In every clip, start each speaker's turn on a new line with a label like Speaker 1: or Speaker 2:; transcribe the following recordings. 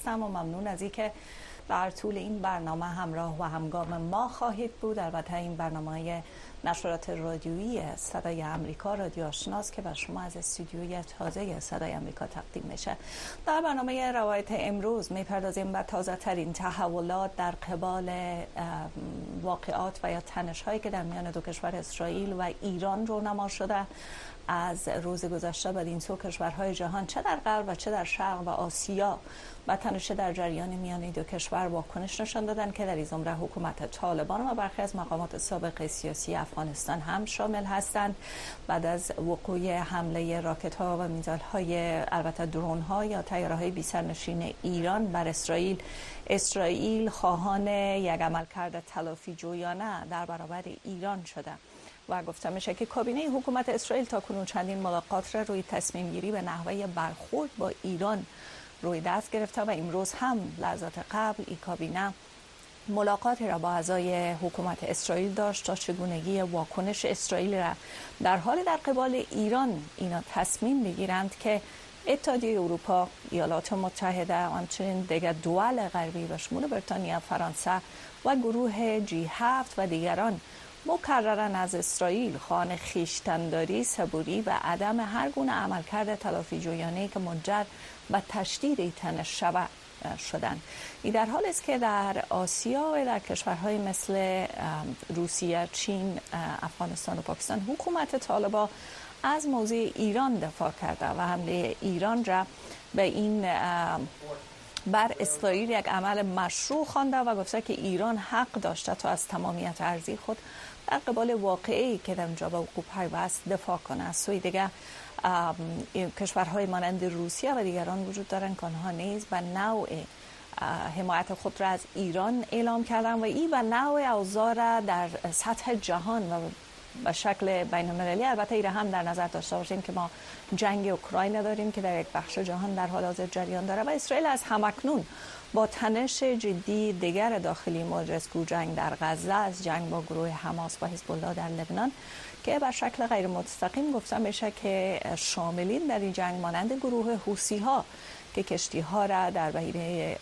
Speaker 1: هستم و ممنون از اینکه در طول این برنامه همراه و همگام ما خواهید بود. البته این برنامه نشرات رادیویی صدای امریکا، رادیو آشناست که بر شما از استودیوی تازه صدای امریکا تقدیم میشه. در برنامه روایت امروز میپردازیم به تازه ترین تحولات در قبال واقعات و یا تنش هایی که در میان دو کشور اسرائیل و ایران رونما شده از روز گذشته. بعد این سو کشورهای جهان چه در غرب و چه در شرق و آسیا و تنش در جریان میان دو کشور واکنش نشان دادن که در این زمره حکومت طالبان و برخی از مقامات سابق سیاسی افغانستان هم شامل هستند. بعد از وقوع حمله راکت ها و میزایل های، البته درون ها یا طیاره های بی سرنشین ایران بر اسرائیل خواهان یک عملکرد تلافی جویانه در برابر ایران شده و گفته میشه که کابینه حکومت اسرائیل تا کنون چندین ملاقات را روی تصمیم گیری به نحوه برخورد با ایران روی دست گرفته و امروز هم لحظات قبل این کابینه ملاقاتی را با اعضای حکومت اسرائیل داشت تا چگونگی واکنش اسرائیل را در حال در قبال ایران اینا تصمیم بگیرند که اتحادیه اروپا، ایالات متحده و همچنین دیگر دول غربی و شمول بریتانیا، فرانسه و گروه G7 و دیگران مکررن از اسرائیل خواهان خویشتن‌داری، صبوری و عدم هر گونه عملکرد تلافی جویانه‌ای که منجر به تشدید تنش شدند. این در حالی است که در آسیا و در کشورهای مثل روسیه، چین، افغانستان و پاکستان حکومت طالبان از موضع ایران دفاع کرده و حمله ایران را به این بر اسرائیل یک عمل مشروع خوانده و گفته که ایران حق داشته تا از تمامیت ارضی خود در قبال واقعی که در اونجا به وقوع پیوست دفاع کنه. از سوی دیگه کشورهای مانند روسیه و دیگران وجود دارند که آنها نیز به نوع حمایت خود را از ایران اعلام کردن و این به نوع اوضاع را در سطح جهان و به شکل بین المللی، البته این هم در نظر داشته باشیم که ما جنگ اوکراین داریم که در یک بخش جهان در حال حاضر جریان داره و اسرائیل از همکنون با تنش جدی دیگر داخلی مجرسگو جنگ در غزه، از جنگ با گروه حماس و حزب الله در لبنان که به شکل غیر مستقیم گفته میشه که شاملین در این جنگ مانند گروه حوثی ها که کشتی ها را در بحیره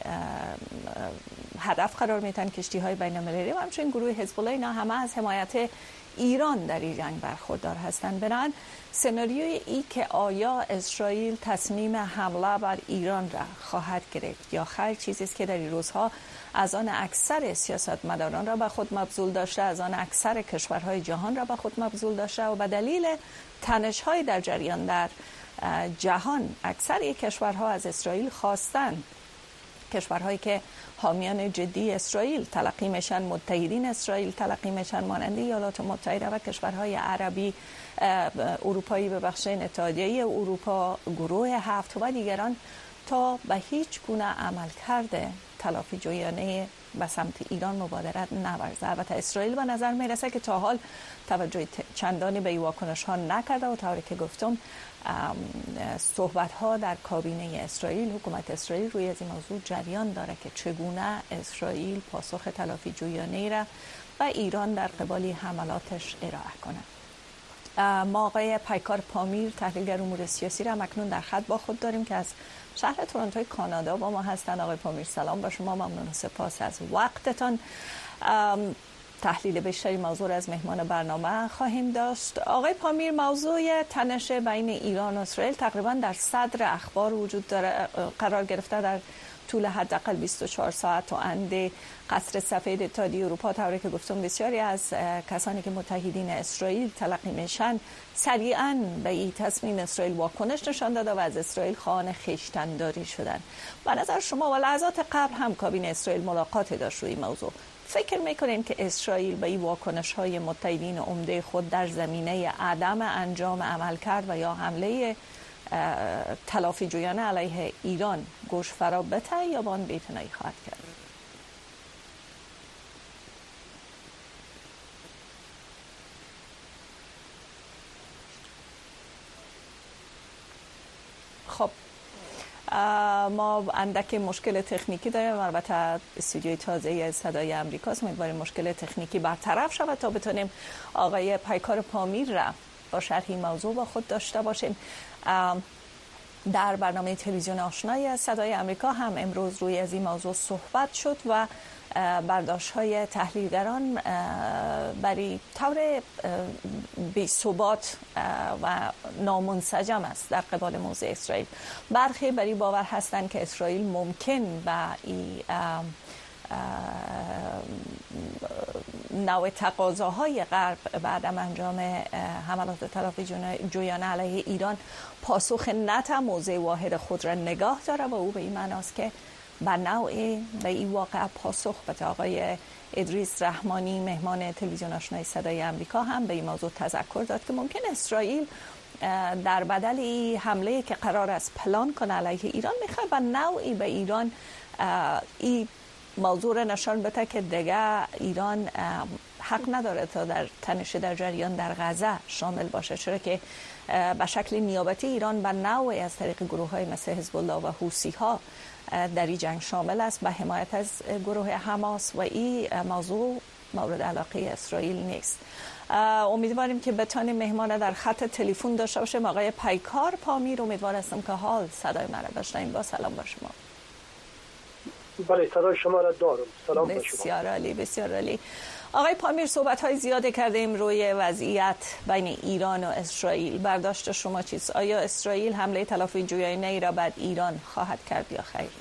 Speaker 1: هدف قرار میدن، کشتی های بین المللی و همچنین گروه حزب الله، اینا همه از حمایت ایران در این جنگ برخوردار هستند. بنابراین سناریوی ای که آیا اسرائیل تصمیم حمله بر ایران را خواهد گرفت یا خیر چیزی است که در این روزها از آن اکثر سیاستمداران را به خود مبذول داشته، از آن اکثر کشورهای جهان را به خود مبذول داشته و به دلیل تنش‌های در جریان در جهان اکثر کشورها از اسرائیل خواستند، کشورهایی که حامیان جدی اسرائیل تلقی میشن، متحدین اسرائیل تلقی میشن، مانند ایالات متحده و کشورهای عربی، اروپایی، ببخشید اتحادیه اروپا، گروه 7 و دیگران، تا به هیچ گونه عملکرد تلافی جویانه به سمت ایران مبادرت نورزه. البته اسرائیل به نظر میرسه که تا حال توجه چندانی به این واکنش ها نکرده و طوری که گفتم صحبت ها در کابینه اسرائیل، حکومت اسرائیل روی از این موضوع جریان داره که چگونه اسرائیل پاسخ تلافی جویانه را و ایران در قبال حملاتش ارائه کنه. ما آقای پیکار پامیر، تحلیلگر امور سیاسی را مکنون در خط با خود داریم که از شهر تورنتو کانادا با ما هستند. آقای پامیر سلام با شما، ممنون و سپاس از وقتتان. تحلیل بیشتری موضوع از مهمان برنامه خواهیم داشت. آقای پامیر، موضوع تنش بین ایران و اسرائیل تقریبا در صدر اخبار وجود داره، قرار گرفته در طول حداقل 24 ساعت و اند قصر سفید اتحادیه اروپا. طوری که گفتم بسیاری از کسانی که متحدین اسرائیل تلقی میشن سریعا به این تصمیم اسرائیل واکنش نشان داده و از اسرائیل خواهان خویشتن‌داری شدن. به نظر شما و لحظات قبل هم کابینه اسرائیل ملاقاتی داشت روی موضوع. فکر میکنین که اسرائیل به این واکنش‌های متحدین عمده خود در زمینه عدم انجام عملکرد و یا حمله تلافی جویانه علیه ایران گوش فرا بته یا با آن بی‌اعتنایی خواهد کرد؟ خب ما اندک مشکل تکنیکی داریم، البته استودیوی تازه صدای امریکاست، امیدواریم مشکل تکنیکی برطرف شود تا بتونیم آقای پیکار پامیر را با شرح این موضوع با خود داشته باشیم. در برنامه تلویزیون آشنای از صدای آمریکا هم امروز روی از این موضوع صحبت شد و برداشت‌های تحلیلگران برای طور بی‌ثبات و نامنسجم است در قبال موضع اسرائیل. برخی برای باور هستند که اسرائیل ممکن به این نوع تقاضاهای غرب بعد انجام حملات تلافی‌جویانه علیه ایران پاسخ نده، موضع واحد خود را نگاه داره و او به این معناست که به نوعی به این واقع پاسخ بده. آقای ادریس رحمانی مهمان تلویزیون آشنای صدای آمریکا هم به این موضوع تذکر داد که ممکن اسرائیل در بدل این حمله که قرار است پلان کنه علیه ایران میخواد به نوعی به ایران این موضوع را نشان بده که دیگه ایران حق نداره تا در تنش در جریان در غزه شامل باشه، چرا که به شکل نیابتی ایران به نوعی از طریق گروه‌های مثل حزب الله و حوثی ها در این جنگ شامل است به حمایت از گروه حماس و این موضوع مورد علاقه اسرائیل نیست. امیدواریم که بتانیم مهمان در خط تلفن داشته باشیم. آقای پیکار پامیر، امیدوار هستم که حال صدای من را بشنوید. با سلام با شما.
Speaker 2: بله صدای شما را دارم. سلام با شما.
Speaker 1: بسیار عالی، بسیار عالی. آقای پامیر، صحبت‌های زیادی کردیم روی وضعیت بین ایران و اسرائیل. برداشت شما چیست؟ آیا اسرائیل حمله تلافی‌جویانه‌ای را بر ایران خواهد کرد یا خیر؟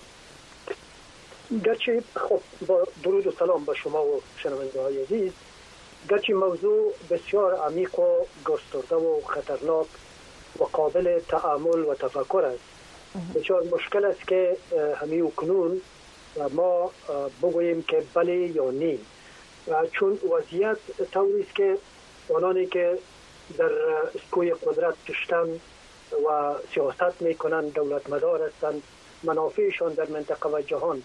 Speaker 2: گرچه خب با درود و سلام به شما و شنونده‌های عزیز، گرچه موضوع بسیار عمیق و گسترده و خطرناک و قابل تأمل و تفکر است، بسیار مشکل است که همین اکنون ما بگوییم که بله یا نه، چون وضعیت طوری است که آنانی که در اسکوی قدرت کشتن و سیاست میکنند، دولت مدار هستند، منافعشان در منطقه و جهان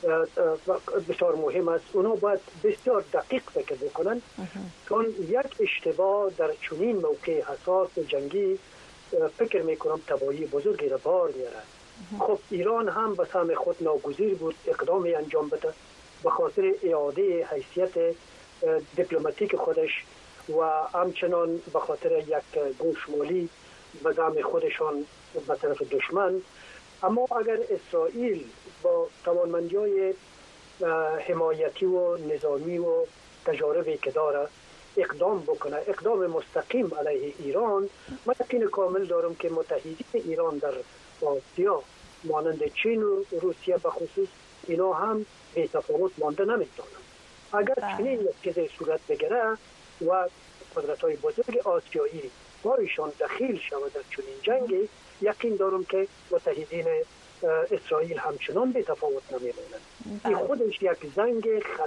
Speaker 2: بسیار مهم است. اونا باید بسیار دقیق فکر بکنند، چون یک اشتباه در چنین موقع حساس جنگی فکر میکنم تباهی بزرگی را بار میارد. خب ایران هم به سهم خود ناگزیر بود اقدامی انجام بده به خاطر اعاده حیثیت دیپلماتیک خودش و همچنان به خاطر یک گوشمالی به دم خودشان به طرف دشمن. اما اگر اسرائیل با توانمندی‌های حمایتی و نظامی و تجاربی که داره اقدام بکنه، اقدام مستقیم علیه ایران، من یقین کامل دارم که متحدین ایران در آسیا مانند چین و روسیه به خصوص اینا هم بی تفاوت مانده نمیتونن. اگر چنین یک چیزی صورت بگیره و قدرت‌های بزرگ آسیایی بایشان دخیل شود در چنین جنگی، یقین دارم که متحدین اسرائیل همچنان بی تفاوت نمیمونند. این خودش یک زنگ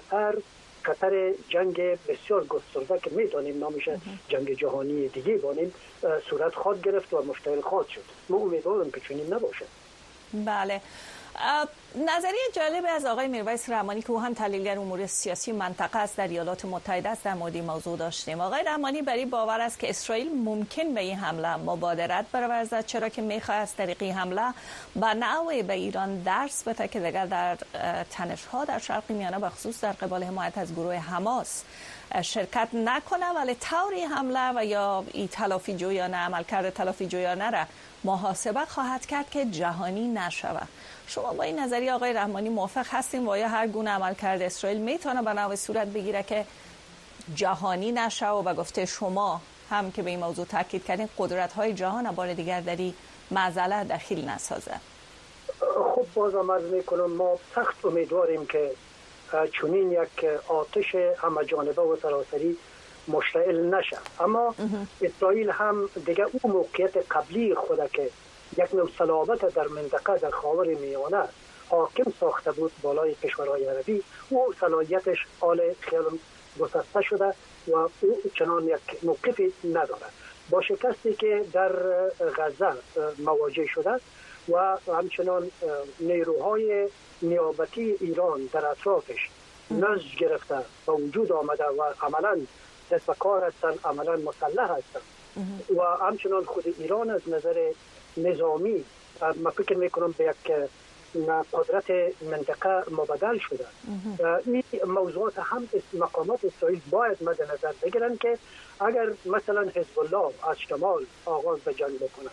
Speaker 2: خطر جنگ بسیار گسترده که میتونیم نامش جنگ جهانی دیگه بانیم صورت خواهد گرفت و مشتعل خواهد شد. ما امیدوارم که چنین نباشه.
Speaker 1: بله. نظریه جالب از آقای میرویس رحمانی که او هم تحلیلگر امور سیاسی منطقه است در ایالات متحده است در مورد موضوع داشتیم. آقای رحمانی برای باور است که اسرائیل ممکن به این حمله مبادرت برورزد، چرا که میخواد از طریق حمله به نوعی به ایران درس بده که دیگر در تنش‌ها در شرق میانه به خصوص در قبال حمایت از گروه حماس شرکت نکنه، ولی طوری حمله و یا این تلافی‌جویانه عملکرد تلافی‌جویانه را محاسبه خواهد کرد که جهانی نشود. شما با این نظریه آقای رحمانی موافق هستین و آیا هر گونه عملکرد اسرائیل میتونه به نوع صورت بگیره که جهانی نشه و به گفته شما هم که به این موضوع تاکید کردین قدرت‌های جهان بار دیگر در این معضله دخیل نسازه؟
Speaker 2: خب بازم عرض میکنم ما سخت امیدواریم که چنین یک آتش همه جانبه و سراسری مشتعل نشه، اما اسرائیل هم دیگه اون موقعیت قبلی خود که یک نوع صلابت در منطقه در خاور میانه حاکم ساخته بود بالای کشورهای عربی، او صلاحیتش حال خیال گسسته شده و او چنان یک موقفی نداره. با شکستی که در غزه مواجه شده و همچنان نیروهای نیابتی ایران در اطرافش نزد گرفته و وجود آمده و عملاً دست به کار هستند، عملاً مسلح هستند و همچنان خود ایران از نظر نظامی من فکر میکنم به یک قدرت منطقه مبدل شده. این موضوعات هم مقامات اسرائیل باید مد نظر بگیرن که اگر مثلا حزب الله از شمال آغاز به جنگ بکنن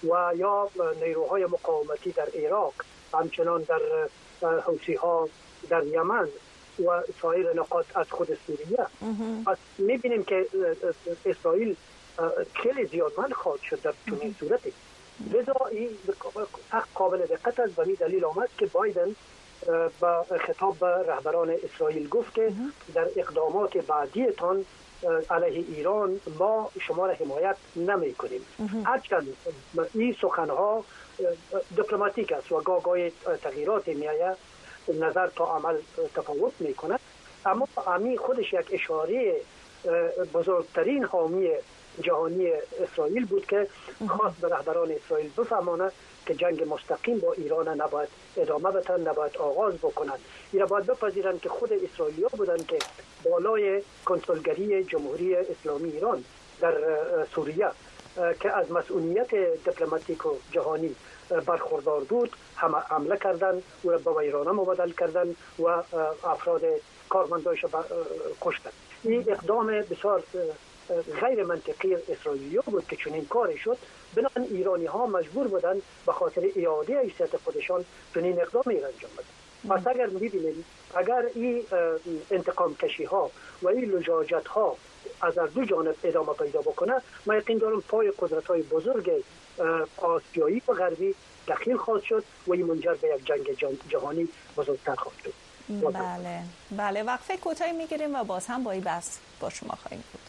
Speaker 2: و یا نیروهای مقاومتی در عراق، همچنان در حوثی ها در یمن و سایر نقاط از خود سوریه. پس میبینیم که اسرائیل خیلی زیادمند خواهد شد در چنین صورتی. لذا این قابل دقت است. به دلیل آمد که بایدن با خطاب به رهبران اسرائیل گفت که در اقدامات بعدیتان علیه ایران ما شما را حمایت نمی کنیم. هرچند این سخنها دیپلماتیک است و گاهی تغییرات میآید، نظر تا عمل تفاوت میکنه، اما امی خودش یک اشاره بزرگترین حامی جهانی اسرائیل بود که خواست به رهبران اسرائیل بفهماند که جنگ مستقیم با ایران نباید ادامه بدن، نباید آغاز بکنند. اینا باید بپذیرند که خود اسرائیلیا بودند که بالای کنسولگری جمهوری اسلامی ایران در سوریه که از مسئولیت دیپلماتیک و جهانی برخوردار بود حمله کردند و به ویرانه مبدل کردند و افراد کارمندایش کشتند. این اقدام بسیار غیر منطقی اسرائیلی بود که چنین کاری شد. بنابراین ایرانی ها مجبور بودند به خاطر اعاده حیثیت خودشان چنین اقدامی را انجام بدن. پس اگر می‌بینیم اگر این انتقام کشی ها و این لجاجت ها از دو جانب ادامه پیدا بکنه، من یقین دارم پای قدرت های بزرگ آسیایی و غربی دخیل خواهد شد و این منجر به یک جنگ جهانی بزرگتر خواهد شد.
Speaker 1: بله وقفه کوتاهی میگیریم و باز هم با این بحث با شما خواهیم بود.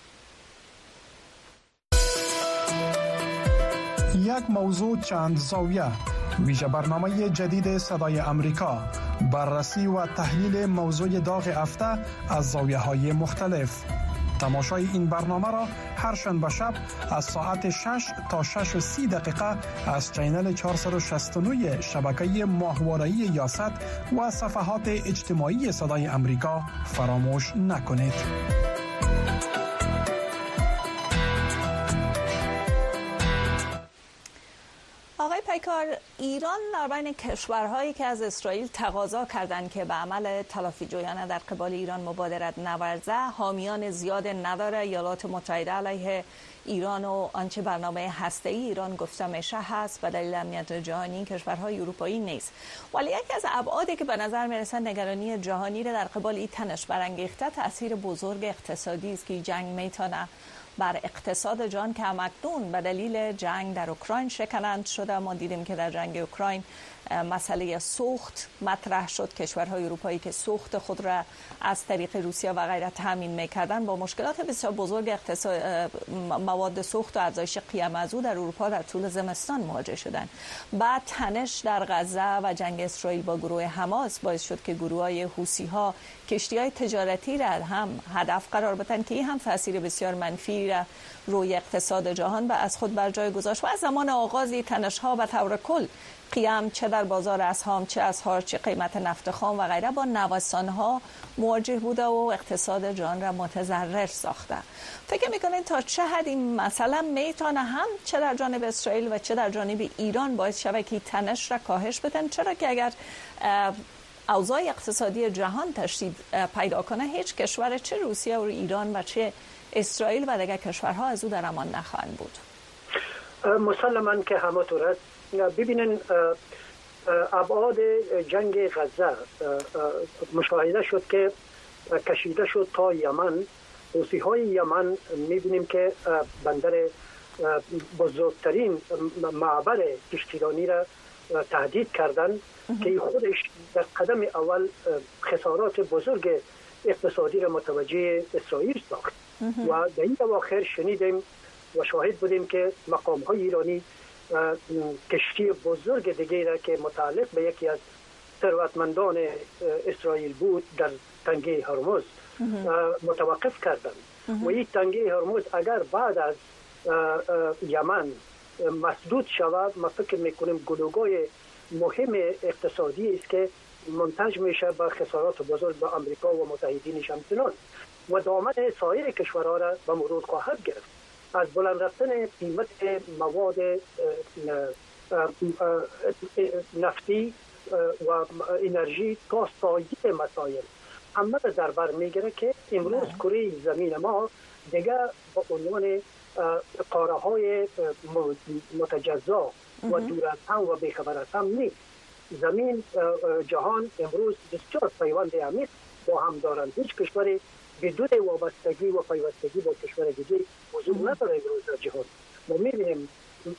Speaker 3: یک موضوع چند زاویه، ویژه برنامه جدید صدای امریکا، بررسی و تحلیل موضوع داغ هفته از زاویه‌های مختلف. تماشای این برنامه را هر شنبه شب از ساعت 6 تا 6:30 دقیقه از چینل 469 شبکه ماهواره‌ای یاست و صفحات اجتماعی صدای امریکا فراموش نکنید.
Speaker 1: آقای پیکار، ایران در بین کشورهایی که از اسرائیل تقاضا کردند که به عمل تلافی جویانه در قبال ایران مبادرت نورزه، حامیان زیاد نداره. ایالات متحده علیه ایران و آنچه برنامه هسته‌ای ایران گفته میشه هست به دلیل امنیت جهانی. کشورهای اروپایی نیست. ولی یکی از ابعادی که به نظر میرسه نگرانی جهانی را در قبال این تنش برانگیخته تاثیر بزرگ اقتصادی است که جنگ میتونه بر اقتصاد جهان که همکنون به دلیل جنگ در اوکراین شکنند شده. ما دیدیم که در جنگ اوکراین مسئله سوخت مطرح شد. کشورهای اروپایی که سوخت خود را از طریق روسیه و غیره تامین میکردن با مشکلات بسیار بزرگ مواد سوخت و افزایش قیمت از او در اروپا در طول زمستان مواجه شدند. بعد تنش در غزه و جنگ اسرائیل با گروه حماس باعث شد که گروه‌های حوثی ها کشتی‌های تجارتی را هم هدف قرار بدن که این هم تاثیر بسیار منفی را روی اقتصاد جهان از خود بر جای گذاشت. و از زمان آغاز تنش‌ها به طور کل قیام چه در بازار اسهام، چه اسعار، چه قیمت نفت خام و غیره با نوسان‌ها مواجه بوده و اقتصاد جهان را متضرر ساخته. فکر می‌کنید تا چه حد این مسئله میتونه هم چه در جانب اسرائیل و چه در جانب ایران باعث شود که تنش را کاهش بدن؟ چرا که اگر اوضاع اقتصادی جهان تشدید پیدا کنه، هیچ کشور چه روسیه و ایران و چه اسرائیل و دیگر کشورها از او در امان نخواهند بود.
Speaker 2: مسلماً که همانطور است. ببینن ابعاد جنگ غزه مشاهده شد که کشیده شد تا یمن. حوثی‌های یمن می‌بینیم که بندر بزرگترین معبر کشتیرانی را تهدید کردند که خودش در قدم اول خسارات بزرگ اقتصادی را متوجه اسرائیل ساخت و در این اواخر شنیدیم و شاهد بودیم که مقام‌های ایرانی کشتی بزرگ دیگه را که متعلق به یکی از ثروتمندان اسرائیل بود در تنگه هرمز متوقف کردند و این تنگه هرمز اگر بعد از یمن مسدود شود، ما فکر میکنیم گلوگای مهم اقتصادی است که منتج میشه به خسارات بزرگ به امریکا و متحدینش همچنان و دامن سایر کشورها را به مرور خواهد گرفت. از بلند رفتن قیمت مواد نفتی و انرژی تا سایر مسائل همه در بر میگیره که امروز کره زمین ما دیگه با عنوان قاره متجزا و دور از هم و بیخبر از هم نیست. زمین جهان امروز بسیار پیوند عمیق با هم دارند. هیچ کشوری بدون وابستگی و پیوستگی با کشور دیگه وجود نداره امروز در جهان. ما می‌بینیم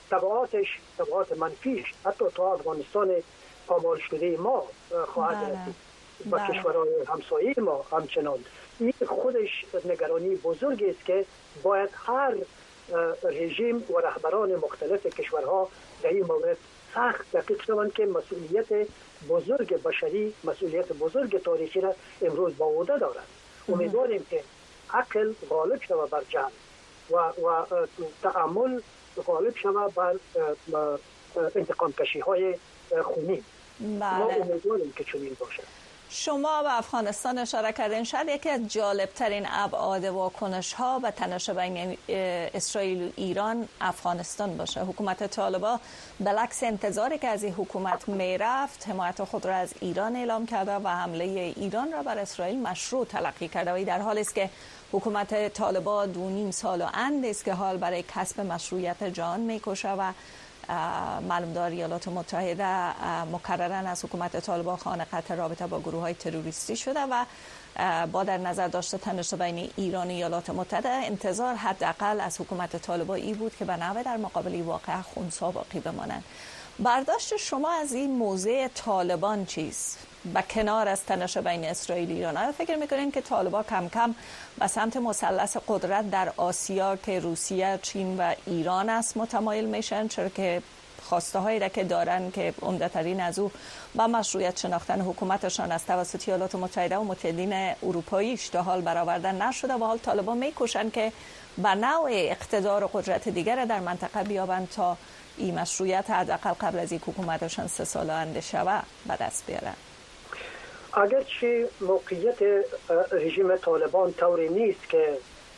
Speaker 2: تبعات منفیش حتی تا افغانستان پامال شده ما خواهد رسید و کشورهای همسایه ما همچنان. این خودش نگرانی بزرگی است که باید هر رژیم و رهبران مختلف کشورها در این مورد سخت دقیق شوند که مسئولیت بزرگ بشری، مسئولیت بزرگ تاریخی را امروز با عهده دارند. امیدواریم که عقل غالب شود بر جهل و تأمل غالب شود بر انتقام کشی های خونی. ما امیدواریم که چنین باشد.
Speaker 1: شما به افغانستان اشاره کردین. شاید یکی از جالبترین ابعاد واکنش ها و تنش بین اسرائیل و ایران افغانستان باشه. حکومت طالبان بالعکس انتظاری که از این حکومت میرفت حمایت خود را از ایران اعلام کرده و حمله ایران را بر اسرائیل مشروع تلقی کرده و این در حالی است که حکومت طالبان 2.5 سال و اند است که حال برای کسب مشروعیت جهان میکشه و معلومدار ایالات متحده مکرراً از حکومت طالبان خانه قطع رابطه با گروه‌های تروریستی شده و با در نظر داشته تنش بین ایران و ایالات متحده انتظار حداقل از حکومت طالبان ای بود که به نحو در مقابل واقع خنثی باقی بمانند. برداشت شما از این موضع طالبان چیست؟ با کنار از تنش بین اسرائیل و ایران آیا فکر میکنین که طالبان کم کم به سمت مثلث قدرت در آسیا که روسیه، چین و ایران است متمایل میشن، چرا که خواسته هایی را که دارن که عمده‌ترین از او با مشروعیت شناختن حکومتشان از توسط ایالات متحده و متحدین اروپاییش تا حال برآورده نشده و حال طالبان میکوشن که به نوع اقتدار و قدرت دیگر در منطقه بیابند تا این مشروعیت حداقل قبل از این حکومتشان 3 سال آینده شود به دست بیارن.
Speaker 2: اگرچه موقعیت رژیم طالبان طوری نیست که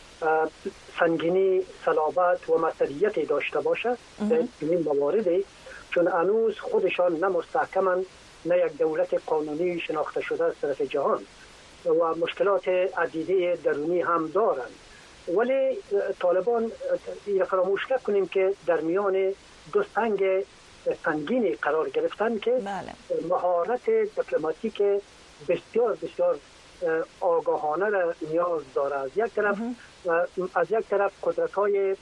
Speaker 2: سنگینی، صلابت و مسئولیتی داشته باشد در این مواردی، چون هنوز خودشان نه مستحکمند نه یک دولت قانونی شناخته شده از طرف جهان و مشکلات عدیده درونی هم دارند. ولی طالبان این فراموش نکنیم که در میان دو سنگ سنگینی قرار گرفتن که مهارت دیپلماتیک بسیار بسیار آگاهانه را نیاز داره. از یک طرف قدرت‌های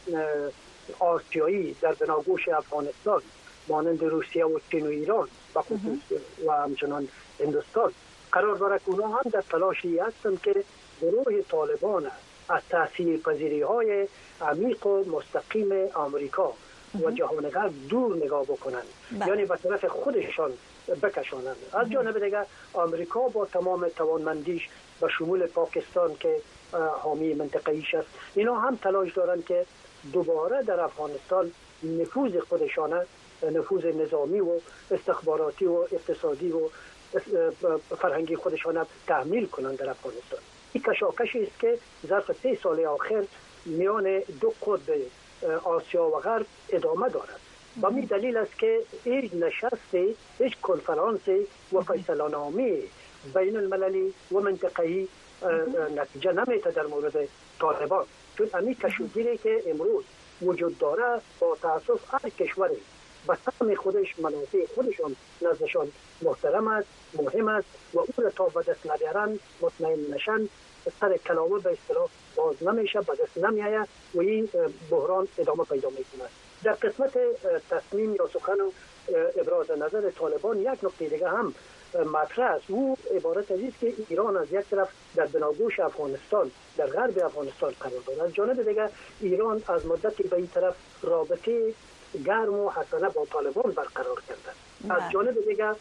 Speaker 2: آسیایی در بناگوش افغانستان مانند روسیه و چین و ایران و همچنان هندوستان قرار داره که اونها هم در تلاشی هستند که گروه طالبان از تاثیرپذیری‌های عمیق و مستقیم آمریکا و جهان غرب دور نگاه بکنند، یعنی به طرف خودشان بکشانند. از جانب دیگر آمریکا با تمام توانمندیش به شمول پاکستان که حامی منطقه‌ایش است، اینا هم تلاش دارند که دوباره در افغانستان نفوذ خودشان، نفوذ نظامی و استخباراتی و اقتصادی و فرهنگی خودشان تحمیل کنند در افغانستان. این کشاکشی است که ظرف 3 سال آخر میان دو قطب آسیا و غرب ادامه دارد. و می دلیل است که هیچ نشستی، هیچ کنفرانسی و فیصله‌نامه بین المللی و منطقه‌ای نتیجه نمیده در مورد طالبان، چون همین کشوگیری که امروز وجود داره با تأسف هر کشوری به سهم خودش منافع خودشان نزدشان محترم است، مهم است و او را تا به دست نبیارن مطمئن نشن سر کلاوه به اصطلاح باز نمیشه، به دست نمیآید و این بحران ادامه پیدا میکنه. در قسمت تصمیم یا سخن و ابراز نظر طالبان یک نکته دیگه هم مطرح است. او عبارت از است که ایران از یک طرف در بناگوش افغانستان در غرب افغانستان قرار دارد، از جانب دیگر ایران از مدتی به این طرف رابطه گرم و حسنه با طالبان برقرار کرده. از جانب دیگر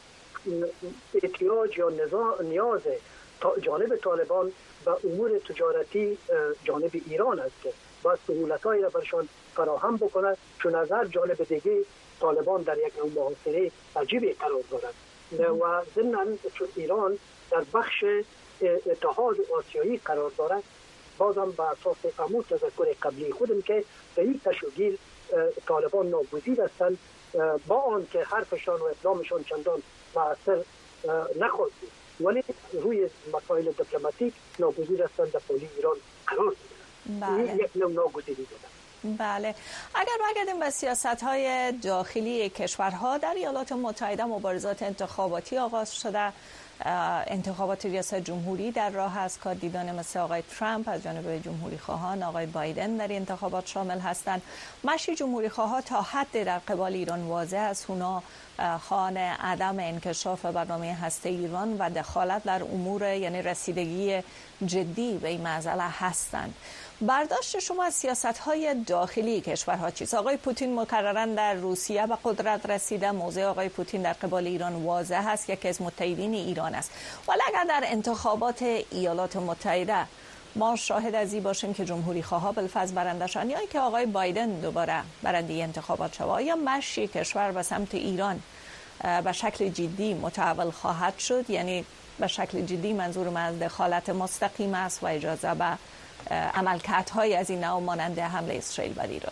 Speaker 2: احتیاج یا نیاز جانب طالبان به امور تجارتی جانب ایران است که باید سهولت‌هایی را برشان فراهم بکنه، چون از هر جانب دیگه طالبان در یک نوع محاصره عجیبی قرار دارد و ضمن چون ایران در بخش اتحاد آسیایی قرار دارد، بازم به اساس همون تذکر قبلی خودم که به این تشکیل طالبان ناگزیر هستند، با آن که حرفشان و اقدامشان چندان مؤثر نخواهد بود، ولی روی مسائل دیپلماتیک ناگزیر هستند در پلی ایران قرار گیرند. این یک نوع ناگزیری دارد.
Speaker 1: بله، اگر برگردیم به سیاست‌های داخلی کشورها، در ایالات متحده مبارزات انتخاباتی آغاز شده. انتخابات ریاست جمهوری در راه است. کاندیدان مثل آقای ترامپ از جانب جمهوری خواهان، آقای بایدن در انتخابات شامل هستند. مشی جمهوری خواهان تا حد در قبال ایران واضح است. اونا خواهان عدم انکشاف برنامه هسته ایران و دخالت در امور، یعنی رسیدگی جدی به این مسئله هستند. برداشت شما از سیاست‌های داخلی کشورها چیست؟ آقای پوتین مکرراً در روسیه به قدرت رسیده. موضع آقای پوتین در قبال ایران واضح است، یکی از متحدین ایران است. ولی اگر در انتخابات ایالات متحده ما شاهد از این باشیم که جمهوری خواها بالفرض برنده شوند، یا اینکه آقای بایدن دوباره برنده انتخابات شود، یا مشی کشور به سمت ایران به شکل جدی متحول خواهد شد، یعنی به شکل جدی منظورم از دخالت مستقیم است و اجازه به عملکردهای از این نوع مانند حمله اسرائیل بر ایران؟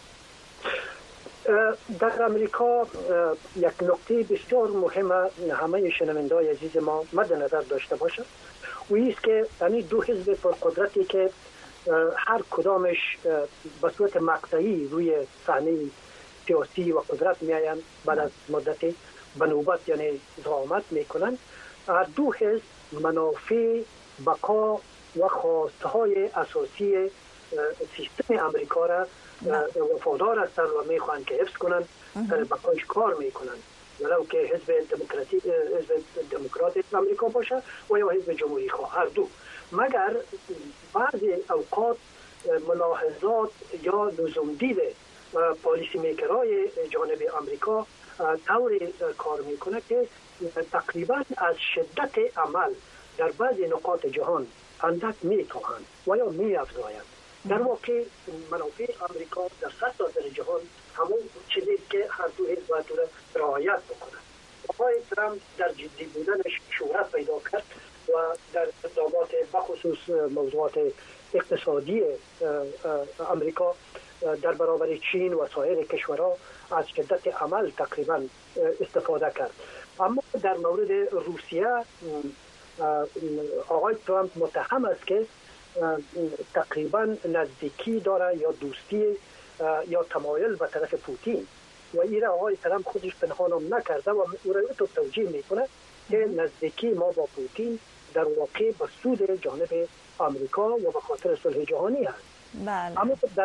Speaker 2: در امریکا یک نکته بسیار مهم همه شنونده‌های عزیز ما مد نظر داشته باشند و ایست که همین دو حزب پرقدرتی که هر کدامش به صورت مقطعی روی صحنه سیاسی و قدرت میآیند، بعد از مدتی به نوبت یعنی زعامت میکنند. هر دو حزب منافع، بقا و خواستهای اساسی سیستم امریکا را وفادار هستند و میخواهند که حفظ کنند، سر بقایش کار میکنند، ولو که حزب دموکرات امریکا باشه و یا حزب جمهوری خواه، هر دو. مگر بعضی اوقات ملاحظات یا لزوم دید پالیسی میکرای جانب امریکا طوری کار میکنه که تقریبا از شدت عمل در بعضی نقاط جهان اندک میتوهند و یا میافزایند. در واقع منافع امریکا در سرتاسر جهان همون چیزی که هر دو حزب باید رعایت بکنند. آقای ترامپ در جدی بودنش شهرت پیدا کرد و در اقدامات بخصوص موضوعات اقتصادی امریکا در برابر چین و سایر کشورها از شدت عمل تقریبا استفاده کرد. اما در مورد روسیه آقای ترامپ متهم است که تقریبا نزدیکی داره یا دوستی یا تمایل به طرف پوتین و این آقای ترامپ خودش پنهان نکرده و او را توجیه میکنه که نزدیکی ما با پوتین در واقع به سود جانب امریکا و به خاطر صلح جهانی هست.
Speaker 1: بله.
Speaker 2: اما در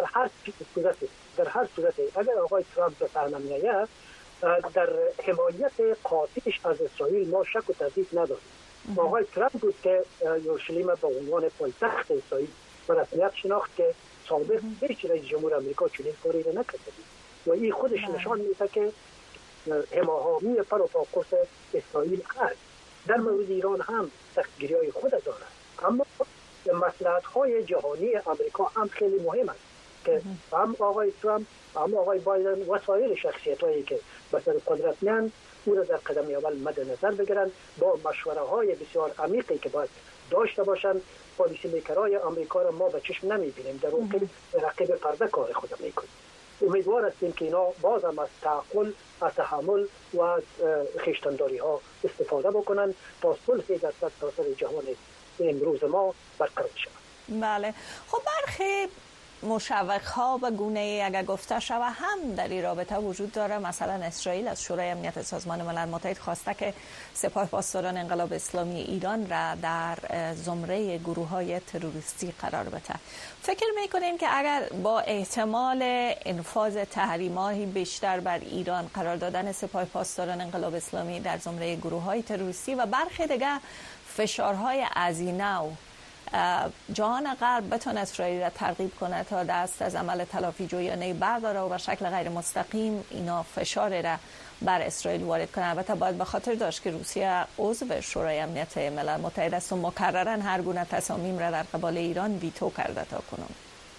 Speaker 2: هر صورت اگر آقای ترامپ به صحنه میآید، در حمایت قاطعش از اسرائیل ما شک و تردید نداریم. آقای ترامپ بود که یروشلیم به عنوان پایتخت اسرائیل به رسمیت شناخت که سابق هیچ رئیس جمهور امریکا چنین کاری را نکرده و این خودش نشان میده که حماحامی پر و پاکرس اسرائیل هست. در مورد ایران هم سختگیری‌های خود دارد، اما مصلحت‌های جهانی امریکا هم خیلی مهم است که هم آقای ترامپ، هم آقای بایدن و سایر شخصیت‌هایی که به سر قدرت میان او را در قدم اول مد نظر بگیرند، با مشوره‌های بسیار عمیقی که باید داشته باشند. پالیسی میکرای امریکا را ما به چشم نمی‌بینیم، در واقع رقیب پرده کار خود می‌کنیم. امیدوار هستیم که اینا باز هم از تعقل، از تحمل و از خویشتن‌داری‌ها استفاده بکنند تا صلح در سرتاسر جهان امروز ما برقرار شود.
Speaker 1: بله. خب برخی مشوق‌ها و گونه‌ای اگر گفته شود هم در این رابطه وجود داره. مثلا اسرائیل از شورای امنیت سازمان ملل متحد خواسته که سپاه پاسداران انقلاب اسلامی ایران را در زمره گروه‌های تروریستی قرار بده. فکر می‌کنین که اگر با احتمال انفاذ تحریم‌های بیشتر بر ایران قرار دادن سپاه پاسداران انقلاب اسلامی در زمره گروه‌های تروریستی و برخی دیگه فشارهای از این نوع، جهان غرب بتونه اسرائیل را ترغیب کنه تا دست از عمل تلافی جویانه برداره و به شکل غیر مستقیم اینا فشار را بر اسرائیل وارد کنه؟ البته باید به خاطر داشت که روسیه عضو شورای امنیت ملل متحد است و مکرراً هر گونه تصامیم را در قبال ایران ویتو کرده تا کنون.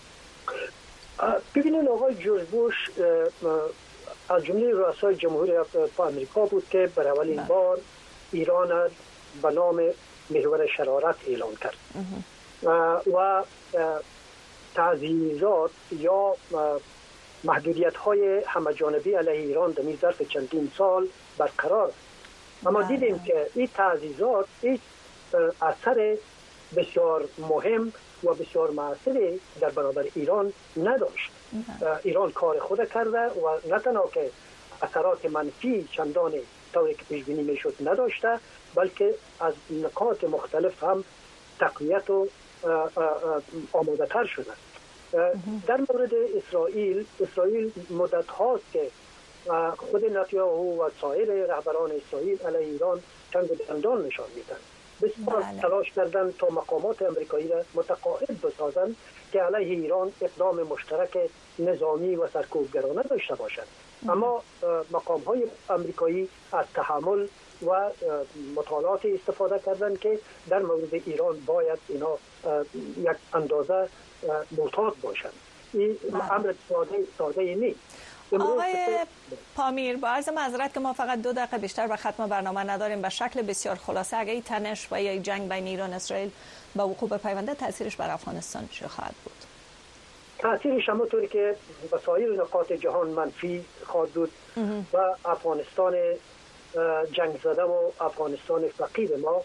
Speaker 2: ببینید آقای جورج بوش از جمله رؤسای جمهوری آمریکا بود که برای اولین بار ایران به نام محور شرارت اعلان کرد و تعزیزات یا محدودیت‌های همه‌جانبی علیه ایران در ظرف چندین سال برقرار است. اما دیدیم که این تعزیزات هیچ اثر بسیار مهم و بسیار مؤثری در برابر ایران نداشت. ایران کار خود کرده و نه تنها که اثرات منفی چندان طوری که پیش بینی میشد نداشته، بلکه از نکات مختلف هم تقویت و آماده تر شده. در مورد اسرائیل مدت هاست که خود نتانیاهو و سایر رهبران اسرائیل علیه ایران چنگ و دندان نشان میدن. بسیار تلاش کردن تا مقامات امریکایی را متقاعد بسازند که علیه ایران اقدام مشترک نظامی و سرکوبگرانه داشته باشند. اما مقام های امریکایی از تحمل و مطالعات استفاده کردند که در مورد ایران باید اینا یک اندازه محتاط باشند. این امر ساده نیست.
Speaker 1: آقای پامیر، با عرض معذرت که ما فقط 2 دقیقه بیشتر به ختم برنامه نداریم، به شکل بسیار خلاصه اگه این تنش و یا جنگ بین ایران و اسرائیل به وقوع بپیونده، تاثیرش بر افغانستان چه خواهد بود؟
Speaker 2: تاثیرش همونطوری که به سایر نقاط جهان منفی خواهد بود و افغانستان جنگ زده و افغانستان فقیر ما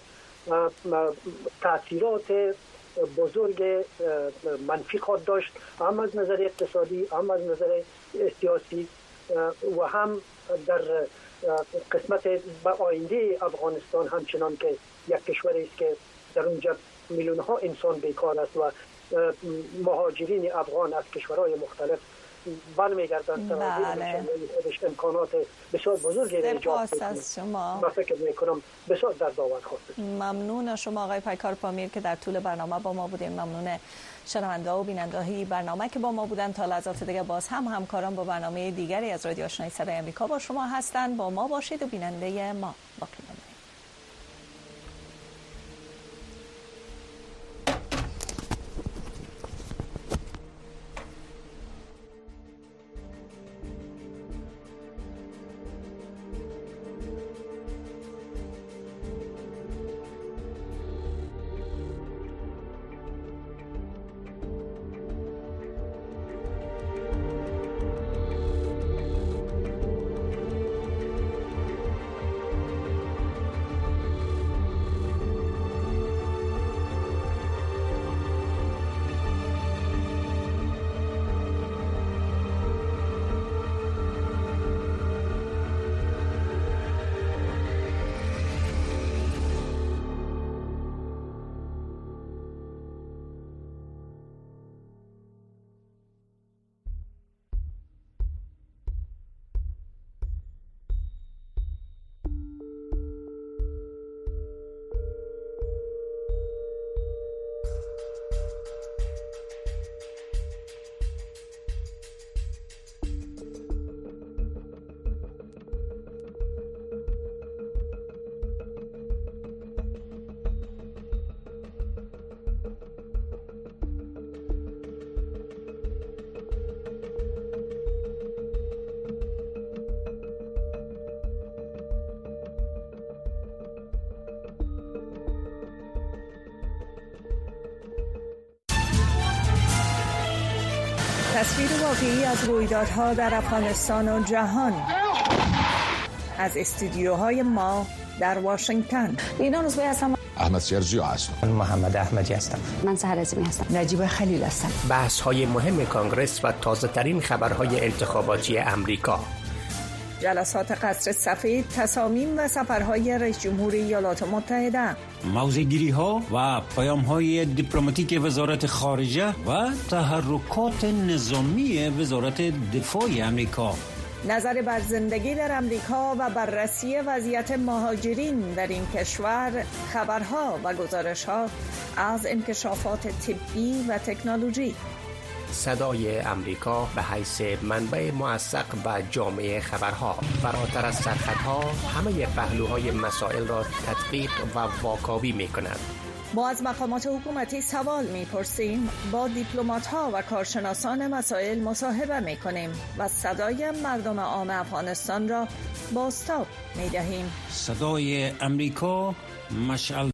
Speaker 2: تاثیرات بزرگ منفی خواهد داشت، هم از نظر اقتصادی، هم از نظر سیاسی و هم در قسمت آینده افغانستان، همچنان که یک کشوری است که در اونجا میلیون ها انسان بیکار است و مهاجرین افغان از کشورهای مختلف برمیگردند.
Speaker 1: بله.
Speaker 2: امکانات بسیار بزرگی ایجاد
Speaker 1: از شما.
Speaker 2: من فکر میکنم بسیار در داور خواهد.
Speaker 1: ممنون شما آقای پیکار پامیر که در طول برنامه با ما بودیم. ممنون شنونده و بیننده برنامه که با ما بودن. تا لحظات دیگه باز هم همکاران با برنامه دیگری از رادیو آشنای صدای آمریکا با شما هستند. با ما باشید و بیننده ما باقی بمانید. تصویر واقعی از رویدادها در افغانستان و جهان از استودیوهای ما در واشنگتن. لینا نوزبی هستم.
Speaker 4: احمد شرجی هستم.
Speaker 5: من محمد احمدی هستم.
Speaker 6: من سحر عظیمی هستم.
Speaker 7: نجیب خلیل هستم.
Speaker 5: بحث‌های مهم کانگرس و تازه‌ترین خبرهای انتخاباتی امریکا.
Speaker 1: جلسات قصر سفید، تصامیم و سفرهای رئیس جمهور ایالات متحده.
Speaker 8: موضع‌گیری‌ها و پیام‌های دیپلماتیک وزارت خارجه و تحرکات نظامی وزارت دفاع امریکا.
Speaker 1: نظر بر زندگی در امریکا و بررسی وضعیت مهاجرین در این کشور، خبرها و گزارش‌ها از انکشافات طبی و تکنولوژی.
Speaker 5: صدای امریکا به حیث منبع موثق و جامع خبرها، فراتر از سرحدها همه پهلوهای مسائل را تدقیق و واکاوی می‌کند.
Speaker 1: ما از مقامات حکومتی سوال می‌پرسیم، با دیپلمات‌ها و کارشناسان مسائل مصاحبه می‌کنیم و صدای مردم عام افغانستان را بازتاب می‌دهیم.
Speaker 8: صدای امریکا، مشعل